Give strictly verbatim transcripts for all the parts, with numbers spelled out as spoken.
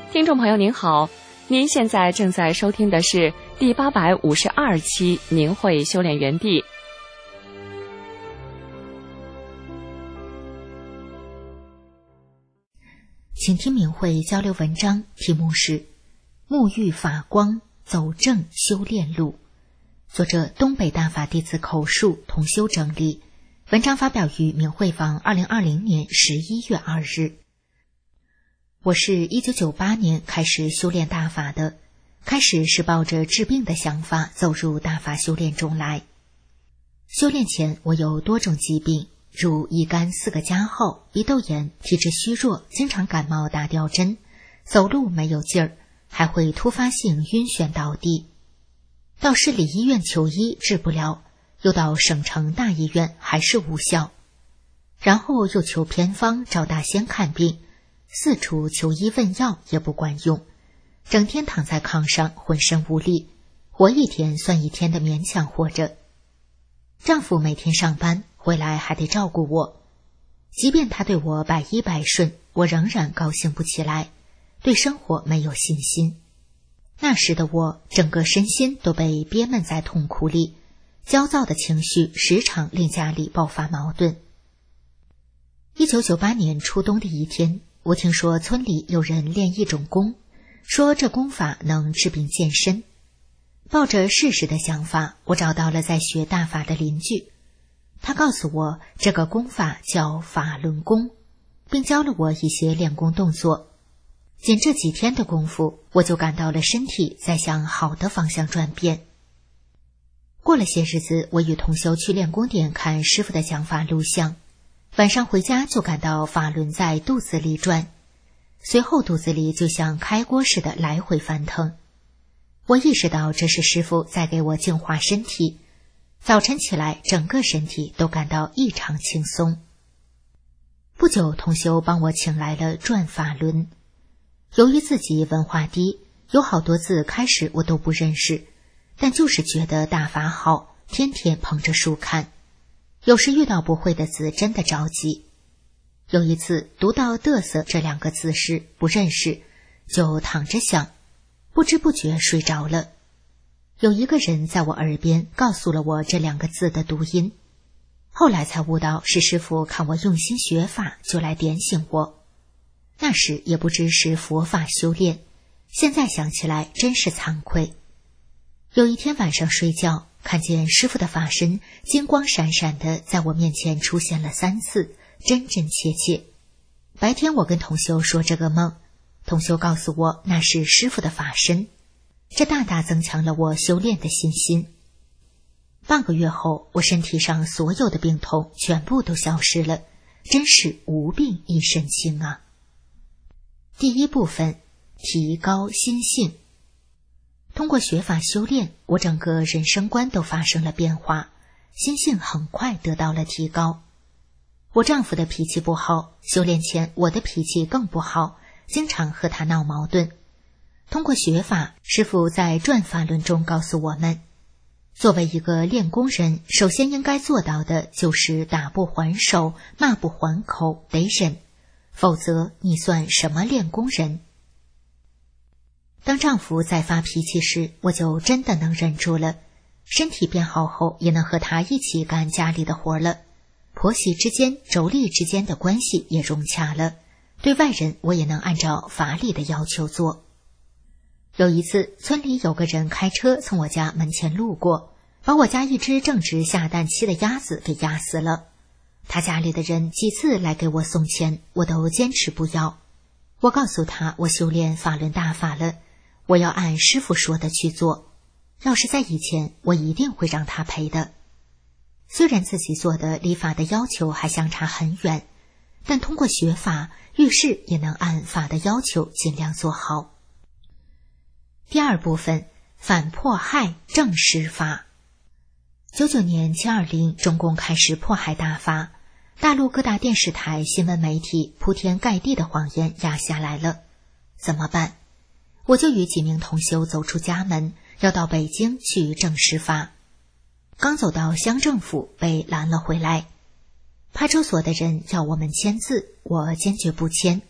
听众朋友您好，您现在正在收听的是第八百五十二期明慧修炼园地。 请听明慧交流文章，题目是沐浴法光，走正修炼路，作者东北大法弟子口述，同修整理。文章发表于明慧坊二零二零年十一月二日。我是一九九八年开始修炼大法的，开始是抱着治病的想法走入大法修炼中来。修炼前我有多种疾病，如乙肝四个加号、鼻窦炎、体质虚弱，经常感冒打吊针，走路没有劲儿，还会突发性晕眩倒地。到市里医院求医治不了，又到省城大医院还是无效，然后又求偏方找大仙看病，四处求医问药也不管用，整天躺在炕上浑身无力，活一天算一天的勉强活着。丈夫每天上班回来还得照顾我，即便他对我百依百顺，我仍然高兴不起来，对生活没有信心。那时的我整个身心都被憋闷在痛苦里，焦躁的情绪时常令家里爆发矛盾。一九九八年初冬的一天，我听说村里有人练一种功，说这功法能治病健身。抱着试试的想法，我找到了在学大法的邻居，他告诉我这个功法叫法轮功，并教了我一些练功动作。仅这几天的功夫，我就感到了身体在向好的方向转变。过了些日子，我与同修去练功点看师傅的讲法录像，晚上回家就感到法轮在肚子里转，随后肚子里就像开锅似的来回翻腾。我意识到这是师傅在给我净化身体，早晨起来整个身体都感到异常轻松。不久，同修帮我请来了转法轮。由于自己文化低，有好多字开始我都不认识，但就是觉得大法好，天天捧着书看。有时遇到不会的字真的着急。有一次读到嘚瑟这两个字时不认识，就躺着想，不知不觉睡着了。有一个人在我耳边告诉了我这两个字的读音，后来才悟到是师父看我用心学法，就来点醒我。那时也不知是佛法修炼，现在想起来真是惭愧。有一天晚上睡觉，看见师父的法身金光闪闪的在我面前出现了三次，真真切切。白天我跟同修说这个梦，同修告诉我那是师父的法身，这大大增强了我修炼的信心。半个月后，我身体上所有的病痛全部都消失了，真是无病一身轻啊。第一部分，提高心性。通过学法修炼，我整个人生观都发生了变化，心性很快得到了提高。我丈夫的脾气不好，修炼前我的脾气更不好，经常和他闹矛盾。通过学法，师父在转法轮中告诉我们，作为一个练功人，首先应该做到的就是打不还手，骂不还口，得忍，否则你算什么练功人？当丈夫在发脾气时，我就真的能忍住了。身体变好后，也能和他一起干家里的活了。婆媳之间、妯娌之间的关系也融洽了。对外人，我也能按照法理的要求做。有一次，村里有个人开车从我家门前路过，把我家一只正值下蛋期的鸭子给压死了。他家里的人几次来给我送钱，我都坚持不要。我告诉他，我修炼法轮大法了，我要按师父说的去做，要是在以前，我一定会让他赔的。虽然自己做的离法的要求还相差很远，但通过学法，遇事也能按法的要求尽量做好。第二部分，反迫害正施法。九九年七二零，中共开始迫害大法，大陆各大电视台、新闻媒体铺天盖地的谎言压下来了，怎么办？我就与几名同修走出家门，要到北京去正施法。刚走到乡政府，被拦了回来。派出所的人要我们签字，我坚决不签。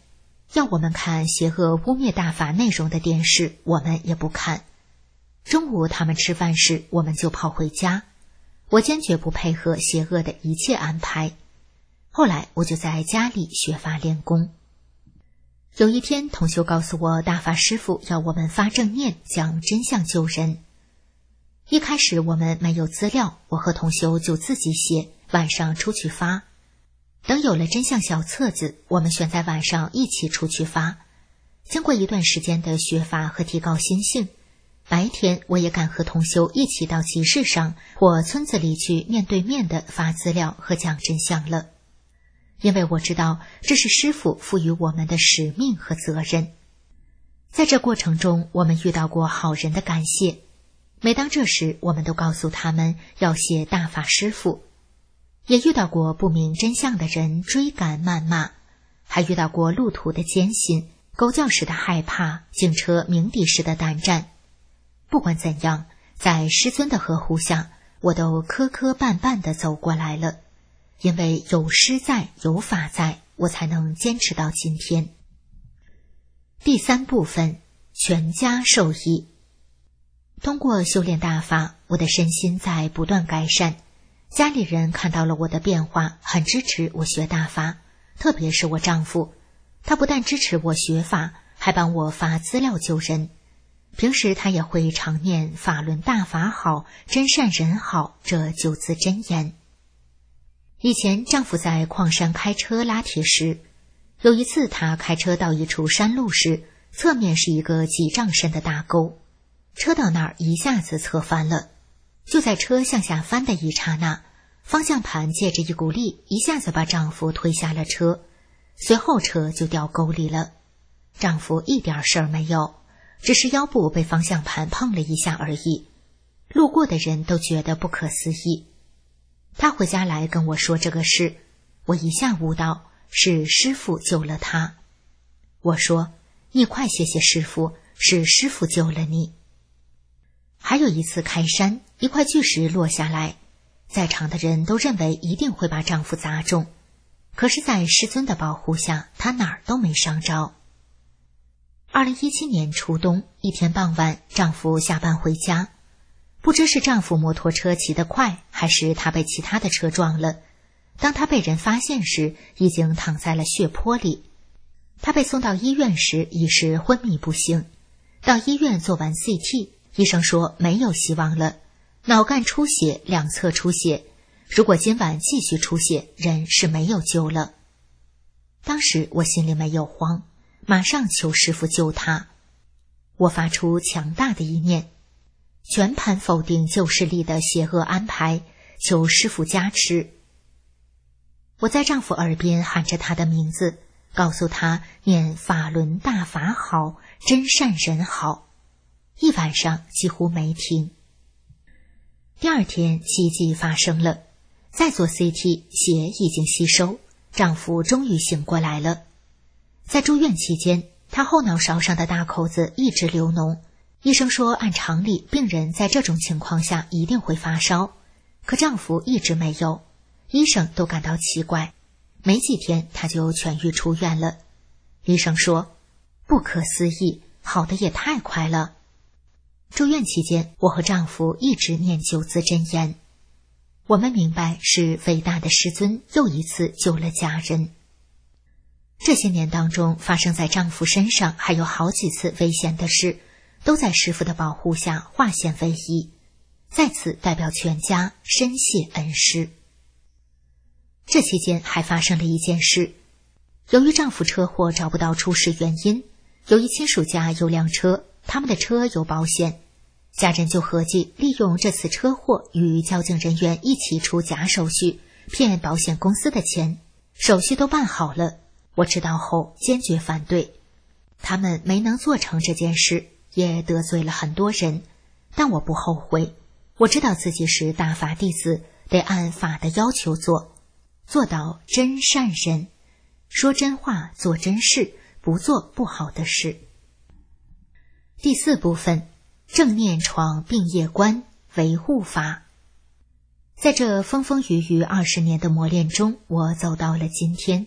要我们看邪恶污蔑大法内容的电视，我们也不看。中午他们吃饭时，我们就跑回家。我坚决不配合邪恶的一切安排。后来我就在家里学法练功。有一天，同修告诉我，大法师父要我们发正念，讲真相救人。一开始我们没有资料，我和同修就自己写，晚上出去发。等有了真相小册子，我们选在晚上一起出去发。经过一段时间的学法和提高心性，白天我也敢和同修一起到集市上或村子里去面对面的发资料和讲真相了。因为我知道这是师父赋予我们的使命和责任。在这过程中，我们遇到过好人的感谢，每当这时，我们都告诉他们要谢大法师父。也遇到过不明真相的人追赶谩骂，还遇到过路途的艰辛，狗叫时的害怕，警车鸣笛时的胆战。不管怎样，在师尊的呵护下，我都磕磕绊绊地走过来了。因为有师在，有法在，我才能坚持到今天。第三部分，全家受益。通过修炼大法，我的身心在不断改善。家里人看到了我的变化，很支持我学大法，特别是我丈夫，他不但支持我学法，还帮我发资料救人。平时他也会常念法轮大法好，真善人好这九字真言。以前丈夫在矿山开车拉铁时，有一次他开车到一处山路时，侧面是一个几丈深的大沟，车到那儿一下子侧翻了。就在车向下翻的一刹那，方向盘借着一股力，一下子把丈夫推下了车，随后车就掉沟里了。丈夫一点事儿没有，只是腰部被方向盘碰了一下而已。路过的人都觉得不可思议。他回家来跟我说这个事，我一下悟到是师父救了他。我说，你快谢谢师父，是师父救了你。还有一次开山，一块巨石落下来，在场的人都认为一定会把丈夫砸中，可是在师尊的保护下，他哪儿都没伤着。二零一七年初冬，一天傍晚，丈夫下班回家，不知是丈夫摩托车骑得快，还是他被其他的车撞了。当他被人发现时，已经躺在了血泊里。他被送到医院时，已是昏迷不醒。到医院做完 C T， 医生说没有希望了，脑干出血，两侧出血，如果今晚继续出血，人是没有救了。当时我心里没有慌，马上求师父救他。我发出强大的意念，全盘否定旧势力的邪恶安排，求师父加持。我在丈夫耳边喊着他的名字，告诉他念法轮大法好，真善人好。一晚上几乎没停。第二天奇迹发生了，再做 C T， 血已经吸收，丈夫终于醒过来了。在住院期间，他后脑勺上的大口子一直流脓，医生说按常理，病人在这种情况下一定会发烧，可丈夫一直没有，医生都感到奇怪。没几天他就痊愈出院了。医生说，不可思议，好的也太快了。住院期间，我和丈夫一直念九字真言。我们明白是伟大的师尊又一次救了家人。这些年当中，发生在丈夫身上还有好几次危险的事，都在师父的保护下化险为夷。在此代表全家深谢恩师。这期间还发生了一件事，由于丈夫车祸找不到出事原因，由于亲属家有辆车，他们的车有保险，家人就合计利用这次车祸与交警人员一起出假手续，骗保险公司的钱。手续都办好了，我知道后坚决反对。他们没能做成这件事，也得罪了很多人，但我不后悔。我知道自己是大法弟子，得按法的要求做，做到真善人，说真话，做真事，不做不好的事。第四部分，正念闯病业关，维护法。在这风风雨雨二十年的磨练中，我走到了今天。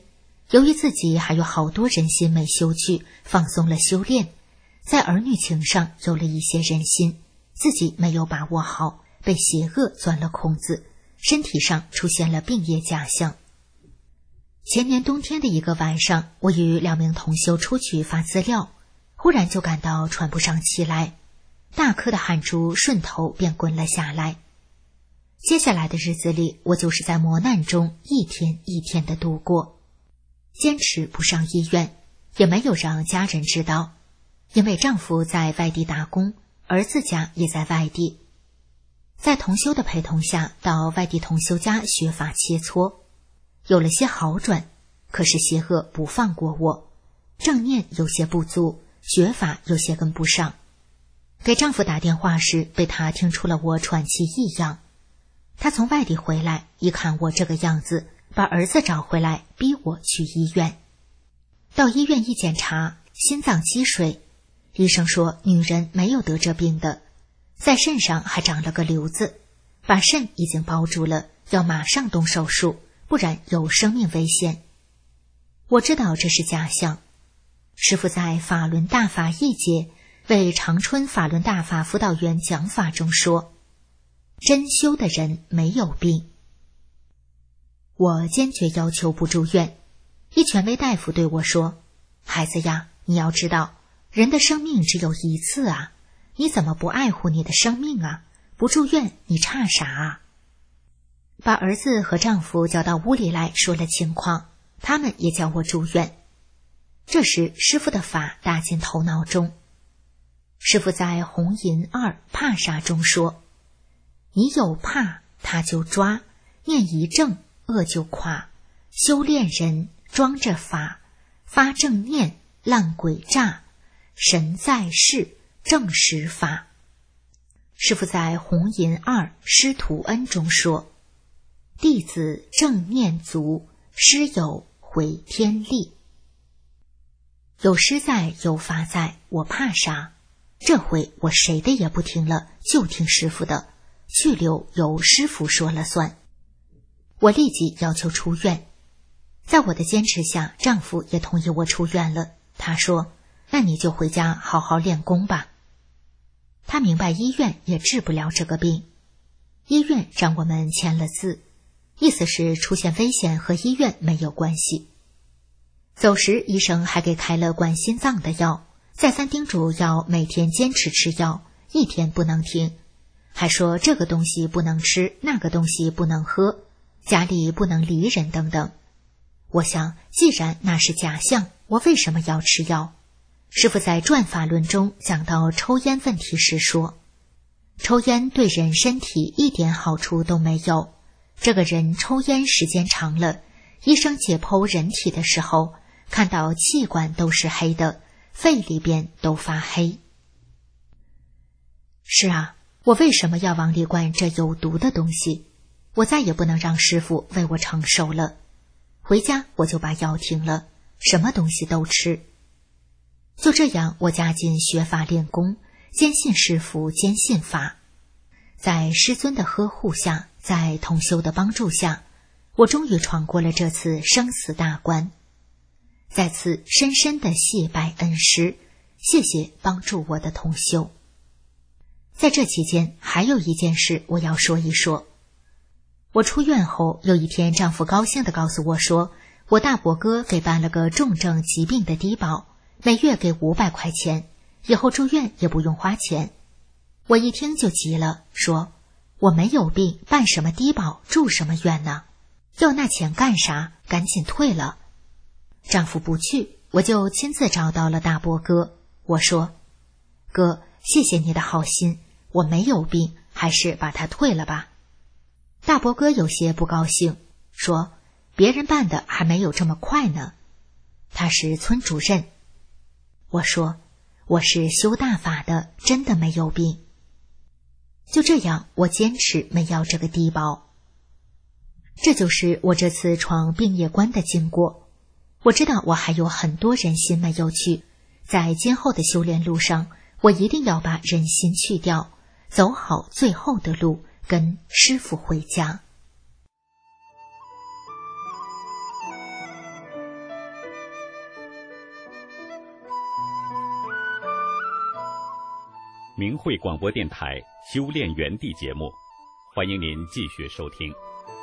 由于自己还有好多人心没修去，放松了修炼，在儿女情上有了一些人心，自己没有把握好，被邪恶钻了空子，身体上出现了病业假象。前年冬天的一个晚上，我与两名同修出去发资料，忽然就感到喘不上气来，大颗的汗珠顺头便滚了下来。接下来的日子里，我就是在磨难中一天一天的度过，坚持不上医院，也没有让家人知道，因为丈夫在外地打工，儿子家也在外地。在同修的陪同下，到外地同修家学法切磋，有了些好转，可是邪恶不放过我，正念有些不足，学法有些跟不上。给丈夫打电话时，被他听出了我喘气异样。他从外地回来，一看我这个样子，把儿子找回来，逼我去医院。到医院一检查，心脏积水，医生说女人没有得这病的，在肾上还长了个瘤子，把肾已经包住了，要马上动手术，不然有生命危险。我知道这是假象。师父在法轮大法一节为长春法轮大法辅导员讲法中说，真修的人没有病。我坚决要求不住院。一权威大夫对我说，孩子呀，你要知道，人的生命只有一次啊，你怎么不爱护你的生命啊？不住院你差啥啊？把儿子和丈夫叫到屋里来，说了情况，他们也叫我住院。这时师父的法打进头脑中。师父在红银二怕杀中说，你有怕他就抓，念一正恶就垮，修炼人装着法，发正念烂鬼诈，神在世正实法。师父在红银二师徒恩中说，弟子正念足，师有回天力。有师在有法在，我怕啥？这回我谁的也不听了，就听师父的，去留由师父说了算。我立即要求出院。在我的坚持下，丈夫也同意我出院了。他说，那你就回家好好练功吧。他明白医院也治不了这个病。医院让我们签了字，意思是出现危险和医院没有关系。走时医生还给开了管心脏的药，再三叮嘱要每天坚持吃药，一天不能停，还说这个东西不能吃，那个东西不能喝，家里不能离人等等。我想，既然那是假象，我为什么要吃药？师父在转法论中讲到抽烟问题时说，抽烟对人身体一点好处都没有，这个人抽烟时间长了，医生解剖人体的时候，看到气管都是黑的，肺里边都发黑。是啊，我为什么要往里灌这有毒的东西？我再也不能让师父为我承受了。回家我就把药停了，什么东西都吃。就这样，我加紧学法练功，坚信师父，坚信法。在师尊的呵护下，在同修的帮助下，我终于闯过了这次生死大关。在此深深的谢拜恩师，谢谢帮助我的同修。在这期间，还有一件事我要说一说。我出院后，有一天丈夫高兴地告诉我说，我大伯哥给办了个重症疾病的低保，每月给五百块钱，以后住院也不用花钱。我一听就急了，说我没有病，办什么低保，住什么院呢？要那钱干啥？赶紧退了。丈夫不去，我就亲自找到了大伯哥。我说，哥，谢谢你的好心，我没有病，还是把它退了吧。大伯哥有些不高兴，说别人办的还没有这么快呢。他是村主任。我说，我是修大法的，真的没有病。就这样，我坚持没要这个低保。这就是我这次闯病业关的经过。我知道我还有很多人心没有去，在今后的修炼路上，我一定要把人心去掉，走好最后的路，跟师父回家。 明慧广播电台修炼园地节目，欢迎您继续收听。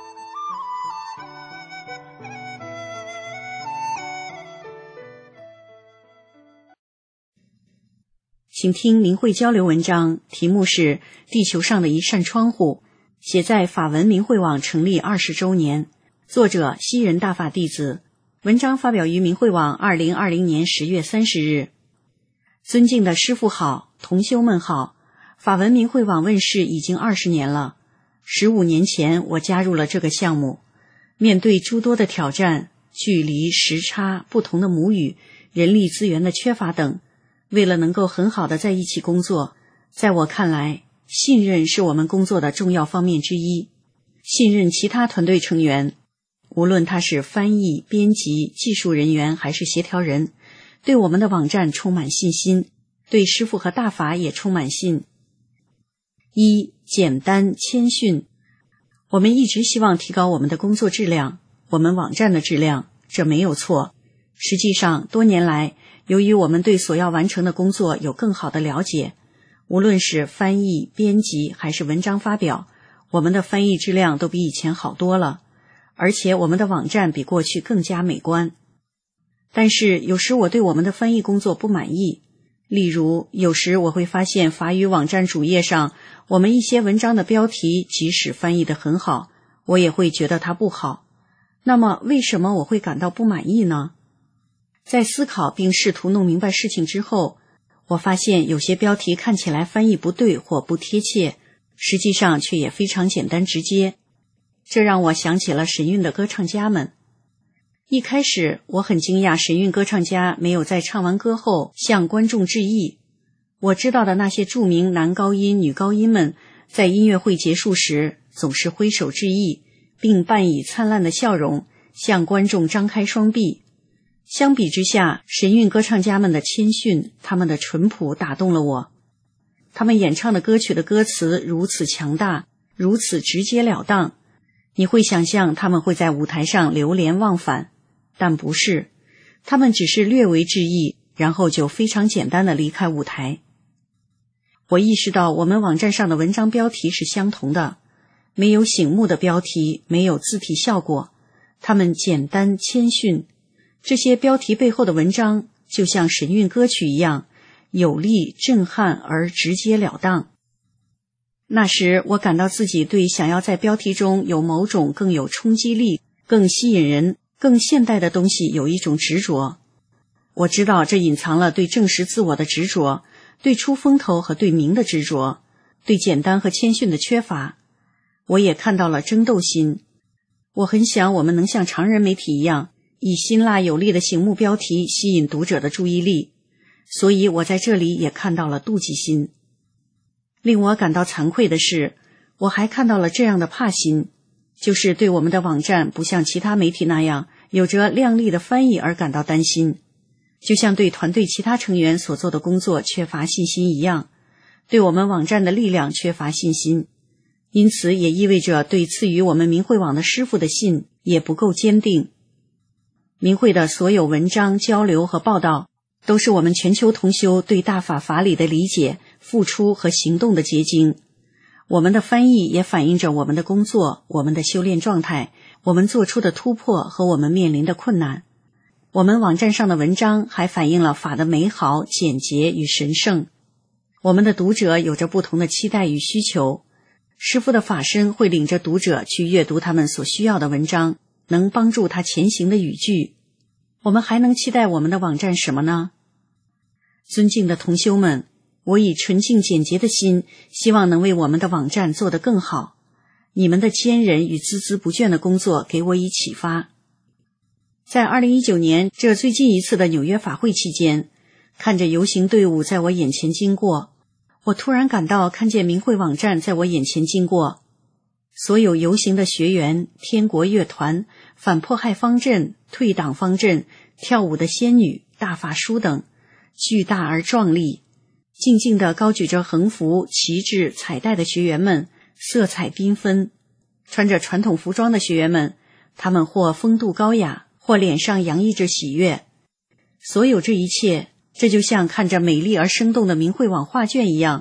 请听明慧交流文章，题目是《地球上的一扇窗户》，写在法文明慧网成立二十周年，作者西人大法弟子。文章发表于明慧网二零二零年十月三十日。尊敬的师父好，同修们好，法文明慧网问世已经二十年了。十五年前我加入了这个项目，面对诸多的挑战，距离、时差、不同的母语、人力资源的缺乏等，为了能够很好的在一起工作，在我看来，信任是我们工作的重要方面之一。信任其他团队成员，无论他是翻译、编辑、技术人员还是协调人，对我们的网站充满信心，对师父和大法也充满信。一、简单谦逊。我们一直希望提高我们的工作质量，我们网站的质量，这没有错。实际上，多年来，由于我们对所要完成的工作有更好的了解，无论是翻译、编辑还是文章发表，我们的翻译质量都比以前好多了，而且我们的网站比过去更加美观。但是有时我对我们的翻译工作不满意，例如有时我会发现法语网站主页上我们一些文章的标题即使翻译得很好，我也会觉得它不好。那么为什么我会感到不满意呢？在思考并试图弄明白事情之后，我发现有些标题看起来翻译不对或不贴切，实际上却也非常简单直接。这让我想起了神韵的歌唱家们。一开始我很惊讶神韵歌唱家没有在唱完歌后向观众致意。我知道的那些著名男高音、女高音们在音乐会结束时总是挥手致意，并伴以灿烂的笑容向观众张开双臂。相比之下，神韵歌唱家们的谦逊，他们的淳朴打动了我。他们演唱的歌曲的歌词如此强大，如此直截了当，你会想象他们会在舞台上流连忘返，但不是，他们只是略微致意，然后就非常简单地离开舞台。我意识到我们网站上的文章标题是相同的，没有醒目的标题，没有字体效果，它们简单谦逊。这些标题背后的文章就像神韵歌曲一样，有力、震撼而直截了当。那时我感到自己对想要在标题中有某种更有冲击力、更吸引人、更现代的东西有一种执着。我知道这隐藏了对证实自我的执着，对出风头和对名的执着，对简单和谦逊的缺乏。我也看到了争斗心。我很想我们能像常人媒体一样，以辛辣有力的醒目标题吸引读者的注意力，所以我在这里也看到了妒忌心。令我感到惭愧的是，我还看到了这样的怕心，就是对我们的网站不像其他媒体那样有着亮丽的翻译而感到担心，就像对团队其他成员所做的工作缺乏信心一样，对我们网站的力量缺乏信心，因此也意味着对赐予我们明慧网的师父的信也不够坚定。明慧的所有文章、交流和报道，都是我们全球同修对大法法理的理解、付出和行动的结晶。我们的翻译也反映着我们的工作、我们的修炼状态、我们做出的突破和我们面临的困难。我们网站上的文章还反映了法的美好、简洁与神圣。我们的读者有着不同的期待与需求，师父的法身会领着读者去阅读他们所需要的文章，能帮助他前行的语句。我们还能期待我们的网站什么呢？尊敬的同修们，我以纯净简洁的心，希望能为我们的网站做得更好。你们的坚韧与孜孜不倦的工作给我以启发。在二零一九年这最近一次的纽约法会期间，看着游行队伍在我眼前经过，我突然感到看见明慧网站在我眼前经过。所有游行的学员、天国乐团、反迫害方阵、退党方阵、跳舞的仙女、大法师等，巨大而壮丽，静静地高举着横幅、旗帜、彩带的学员们，色彩缤纷。穿着传统服装的学员们，他们或风度高雅，或脸上洋溢着喜悦。所有这一切，这就像看着美丽而生动的明慧网画卷一样，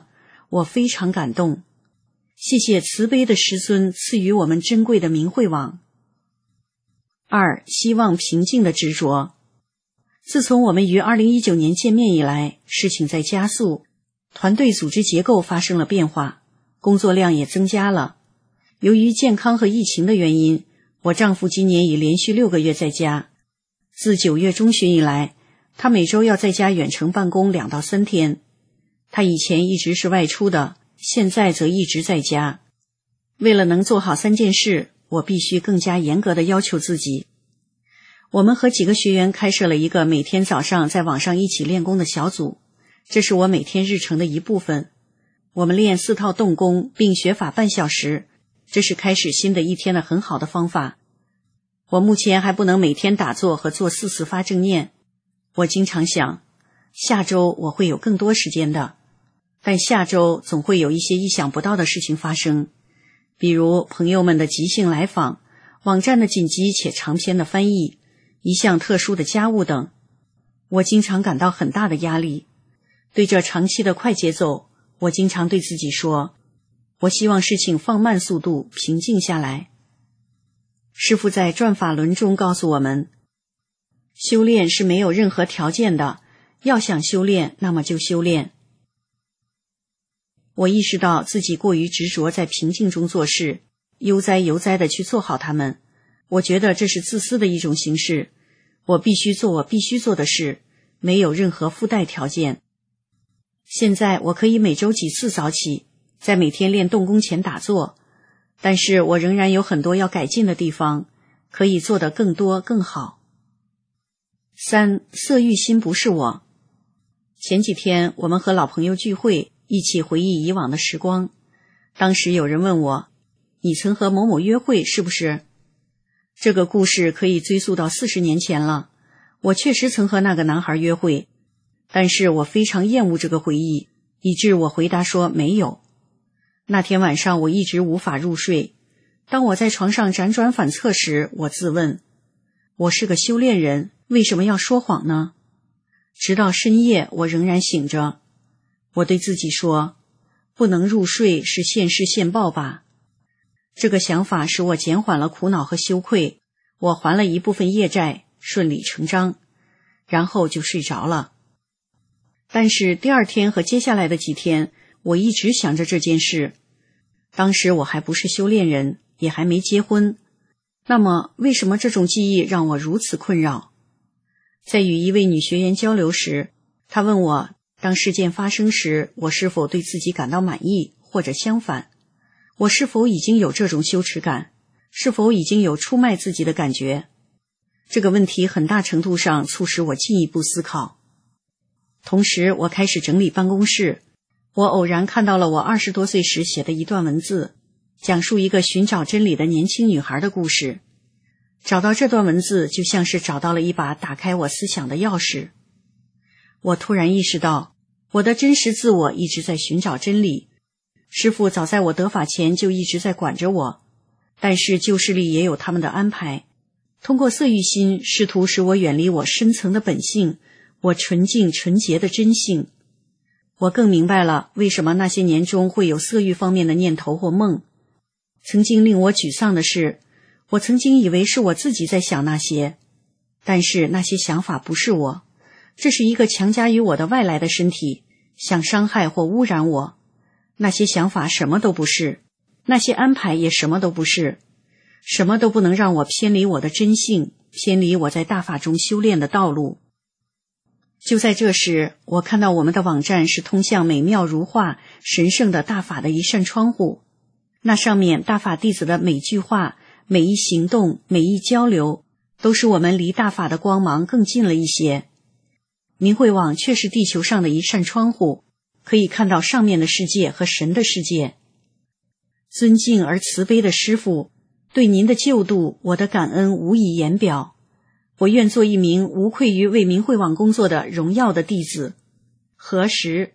我非常感动。谢谢慈悲的师尊赐予我们珍贵的明慧网。二、希望平静的执着。自从我们于二零一九年见面以来，事情在加速，团队组织结构发生了变化，工作量也增加了。由于健康和疫情的原因，我丈夫今年已连续六个月在家。自九月中旬以来，他每周要在家远程办公两到三天。他以前一直是外出的，现在则一直在家。为了能做好三件事，我必须更加严格地要求自己。我们和几个学员开设了一个每天早上在网上一起练功的小组，这是我每天日程的一部分。我们练四套动功并学法半小时，这是开始新的一天的很好的方法。我目前还不能每天打坐和做四次发正念。我经常想，下周我会有更多时间的，但下周总会有一些意想不到的事情发生，比如朋友们的即兴来访，网站的紧急且长篇的翻译，一项特殊的家务等。我经常感到很大的压力。对这长期的快节奏，我经常对自己说，我希望事情放慢速度，平静下来。师父在转法轮中告诉我们，修炼是没有任何条件的，要想修炼，那么就修炼。我意识到自己过于执着在平静中做事，悠哉悠哉地去做好它们。我觉得这是自私的一种形式。我必须做我必须做的事，没有任何附带条件。现在我可以每周几次早起，在每天练动功前打坐，但是我仍然有很多要改进的地方，可以做得更多更好。三、色欲心不是我。前几天我们和老朋友聚会，一起回忆以往的时光。当时有人问我，你曾和某某约会是不是？这个故事可以追溯到四十年前了。我确实曾和那个男孩约会，但是我非常厌恶这个回忆，以致我回答说没有。那天晚上我一直无法入睡。当我在床上辗转反侧时，我自问，我是个修炼人，为什么要说谎呢？直到深夜，我仍然醒着。我对自己说，不能入睡是现世现报吧。这个想法使我减缓了苦恼和羞愧，我还了一部分业债，顺理成章，然后就睡着了。但是第二天和接下来的几天，我一直想着这件事。当时我还不是修炼人，也还没结婚。那么为什么这种记忆让我如此困扰？在与一位女学员交流时，她问我，当事件发生时，我是否对自己感到满意，或者相反，我是否已经有这种羞耻感，是否已经有出卖自己的感觉？这个问题很大程度上促使我进一步思考。同时我开始整理办公室，我偶然看到了我二十多岁时写的一段文字，讲述一个寻找真理的年轻女孩的故事。找到这段文字，就像是找到了一把打开我思想的钥匙。我突然意识到，我的真实自我一直在寻找真理。师父早在我得法前就一直在管着我，但是旧势力也有他们的安排，通过色欲心试图使我远离我深层的本性，我纯净纯洁的真性。我更明白了为什么那些年中会有色欲方面的念头或梦。曾经令我沮丧的是，我曾经以为是我自己在想那些，但是那些想法不是我，这是一个强加于我的外来的身体，想伤害或污染我。那些想法什么都不是，那些安排也什么都不是，什么都不能让我偏离我的真性，偏离我在大法中修炼的道路。就在这时，我看到我们的网站是通向美妙如画、神圣的大法的一扇窗户。那上面大法弟子的每句话、每一行动、每一交流，都使我们离大法的光芒更近了一些。明慧网却是地球上的一扇窗户，可以看到上面的世界和神的世界。尊敬而慈悲的师父，对您的救度，我的感恩无以言表。我愿做一名无愧于为明慧网工作的荣耀的弟子。何时？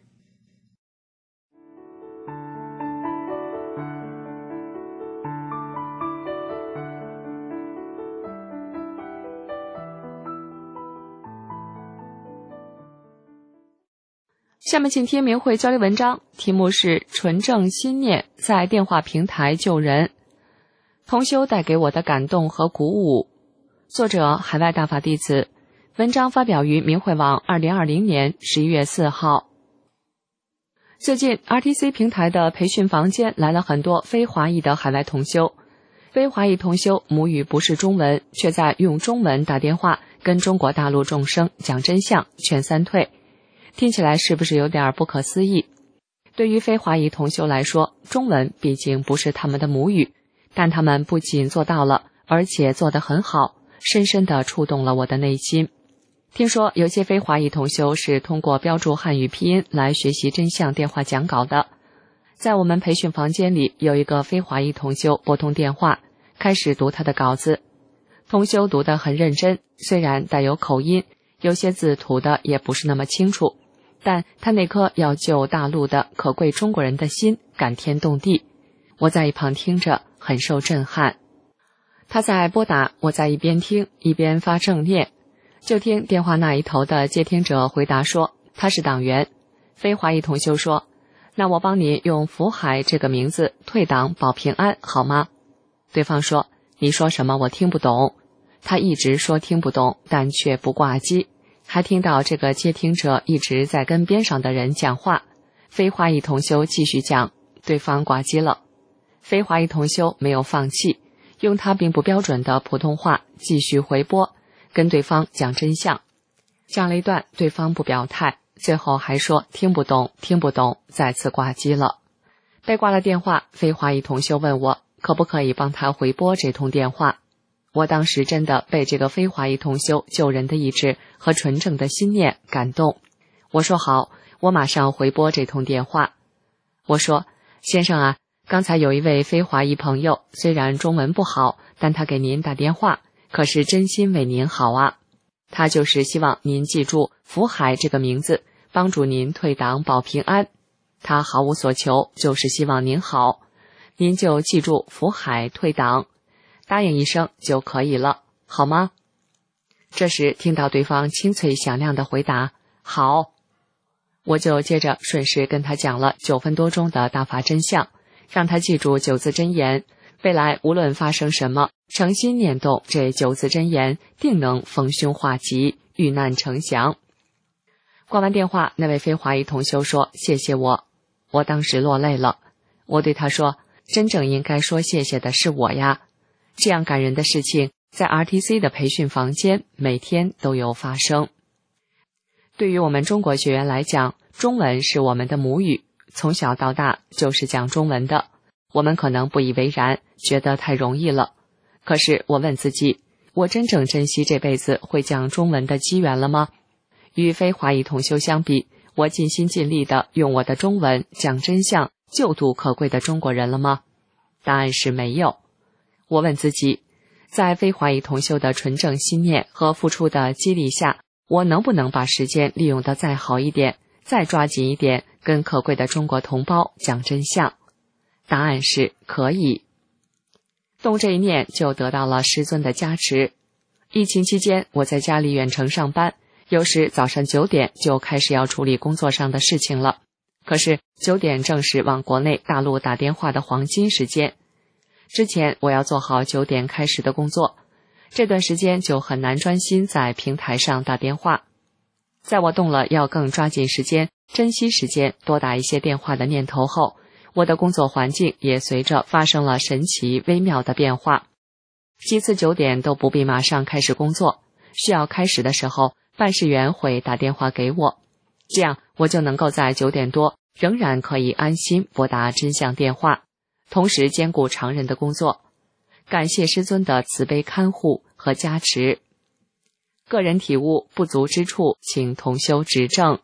下面请听明慧交流文章，题目是纯正心念在电话平台救人。同修带给我的感动和鼓舞。作者海外大法弟子，文章发表于明慧网二零二零年十一月四号。最近 R T C 平台的培训房间来了很多非华裔的海外同修。非华裔同修母语不是中文，却在用中文打电话跟中国大陆众生讲真相，劝三退。听起来是不是有点不可思议？对于非华裔同修来说，中文毕竟不是他们的母语，但他们不仅做到了，而且做得很好，深深地触动了我的内心。听说有些非华裔同修是通过标注汉语拼音来学习真相电话讲稿的。在我们培训房间里，有一个非华裔同修拨通电话，开始读他的稿子。同修读得很认真，虽然带有口音，有些字吐得也不是那么清楚，但他那颗要救大陆的可贵中国人的心感天动地。我在一旁听着很受震撼。他在拨打，我在一边听一边发正念。就听电话那一头的接听者回答说他是党员。非华裔同修说，那我帮你用福海这个名字退党保平安好吗？对方说，你说什么我听不懂。他一直说听不懂，但却不挂机，还听到这个接听者一直在跟边上的人讲话。非华裔同修继续讲，对方挂机了。非华裔同修没有放弃，用他并不标准的普通话继续回拨，跟对方讲真相。讲了一段，对方不表态，最后还说听不懂听不懂，再次挂机了。被挂了电话，非华裔同修问我可不可以帮他回拨这通电话。我当时真的被这个非华裔同修救人的意志和纯正的心念感动。我说好，我马上回拨这通电话。我说，先生啊，刚才有一位非华裔朋友，虽然中文不好，但他给您打电话，可是真心为您好啊。他就是希望您记住福海这个名字，帮助您退党保平安。他毫无所求，就是希望您好。您就记住福海退党，答应一声就可以了，好吗？这时听到对方清脆响亮的回答，好。我就接着顺势跟他讲了九分多钟的大法真相，让他记住九字真言，未来无论发生什么，诚心念动这九字真言，定能逢凶化吉，遇难成祥。挂完电话，那位非华裔同修说谢谢我。我当时落泪了。我对他说，真正应该说谢谢的是我呀。这样感人的事情在 R T C 的培训房间每天都有发生。对于我们中国学员来讲，中文是我们的母语，从小到大就是讲中文的。我们可能不以为然，觉得太容易了。可是我问自己，我真正珍惜这辈子会讲中文的机缘了吗？与非华裔同修相比，我尽心尽力地用我的中文讲真相，救度可贵的中国人了吗？答案是没有。我问自己，在非华裔同修的纯正心念和付出的激励下，我能不能把时间利用得再好一点，再抓紧一点，跟可贵的中国同胞讲真相？答案是可以。动这一念就得到了师尊的加持。疫情期间，我在家里远程上班，有时早上九点就开始要处理工作上的事情了。可是九点正是往国内大陆打电话的黄金时间。之前我要做好九点开始的工作，这段时间就很难专心在平台上打电话。在我动了要更抓紧时间、珍惜时间、多打一些电话的念头后，我的工作环境也随着发生了神奇微妙的变化。几次九点都不必马上开始工作，需要开始的时候，办事员会打电话给我，这样我就能够在九点多仍然可以安心拨打真相电话，同时兼顾常人的工作。感谢师尊的慈悲看护和加持。个人体悟不足之处，请同修指正。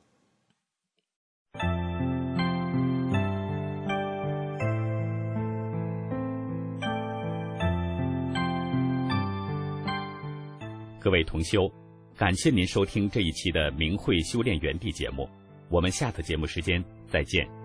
各位同修，感谢您收听这一期的明慧修炼园地节目，我们下次节目时间再见。